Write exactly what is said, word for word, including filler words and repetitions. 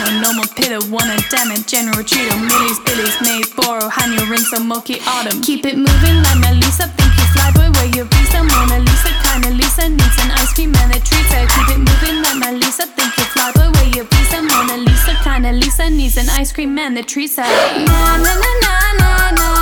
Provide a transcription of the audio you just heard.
no more pillow, wanna damn it. General Cheeto, Millie's, Billy's, May, Boro, Hanyo, Rinso, Moki, Autumn. Keep it moving like Melissa, think you fly boy, where your visa. Mona Lisa, kinda Lisa, needs an ice cream and a treat. Keep it moving like Melissa, think you fly boy, where your visa. Mona Lisa, kinda Lisa, needs an ice cream and a treat. Na na na na na na.